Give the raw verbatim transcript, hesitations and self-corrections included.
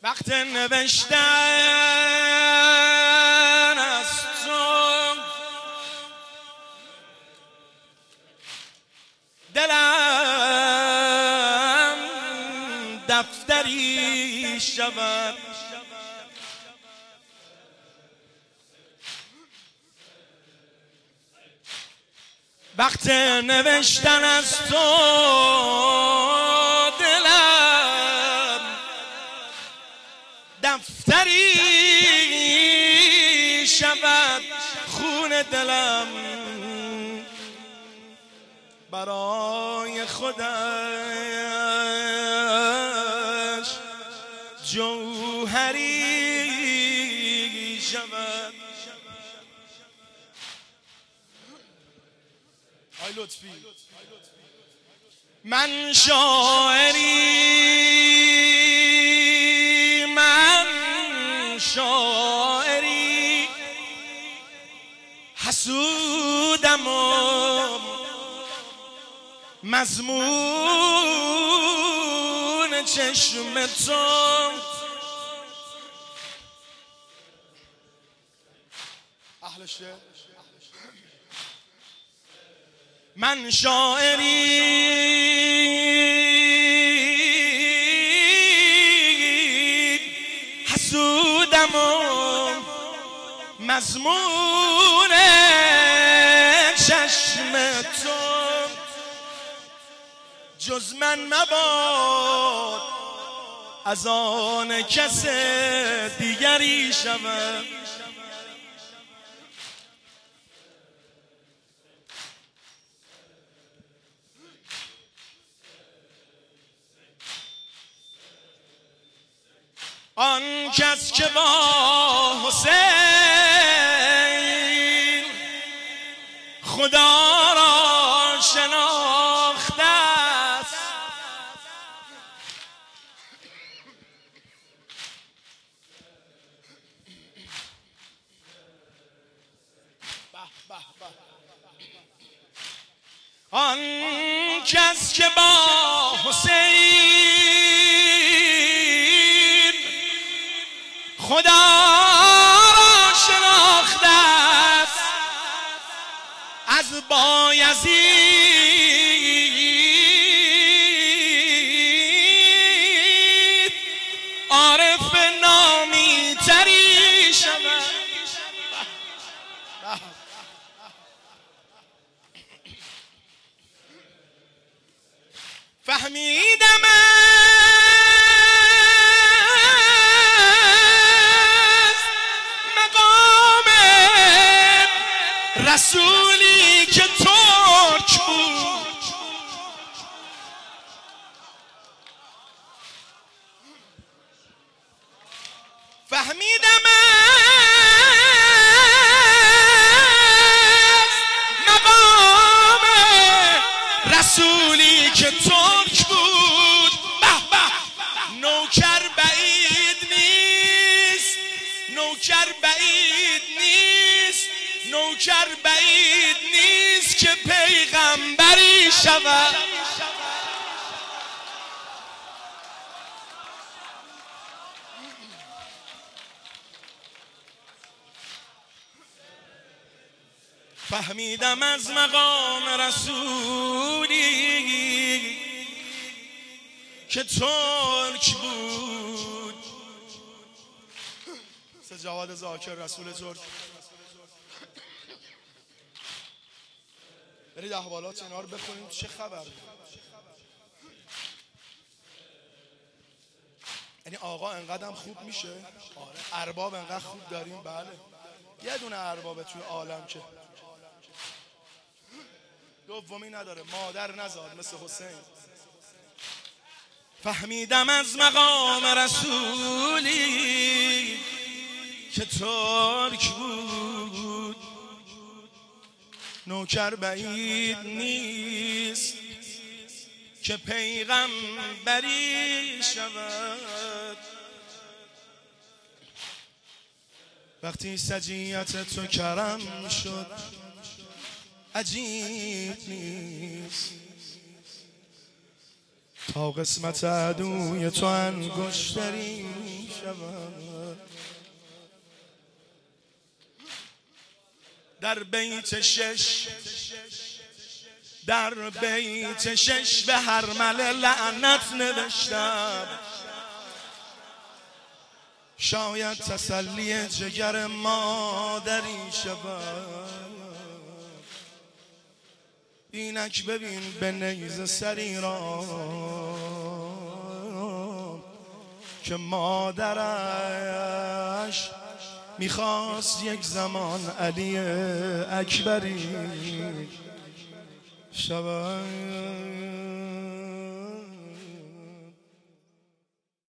وقت نوشتن از تو دلم دفتری شود، وقت نوشتن از تو دلم دفتری شود، خون دلم برای خودش جوهری شود. آی لطفی من شاعری، من شاعری حسودم و مضمون چشم تو. اهل شعر من شاعری حسودم و مضمون چشم تو، جز من مباد از آن کس دیگری شود. آن کس که با حسین خدا را شناخته است، آن کس که با حسین خدا را شناخته است، از بایزید عارف نامی تری شود. فهمیدم رسولی که ترک بود، فهمیدم از مقام رسولی که ترک بود. به به نوکر بعید نیست، نوکر بعید نیست، نوکر بعید نیست که پیغمبری شود. فهمیدم از مقام رسولی که ترک بود. جواد ذاکر رسول ترک. برید احوالات اینا رو بخونید چه خبر. یعنی آقا انقدرم خوب میشه؟ آره. ارباب انقدر خوب داریم؟ بله. یه دونه ارباب توی عالم که دومی نداره، مادر نزاد مثل حسین. فهمیدم از مقام رسولی که ترک بود، نوکر بعید نیست که پیغمبری شود. وقتی سجیت تو کرم شد عجیب نیست، تا قسمت عدوی تو انگشتری شود. در بیت شش در بیت شش به هرمله لعنت نوشتم، شاید تسلی جگر مادری شود. اینک ببین به نیزه سری را که مادرش میخواست یک زمان علی اکبری شود.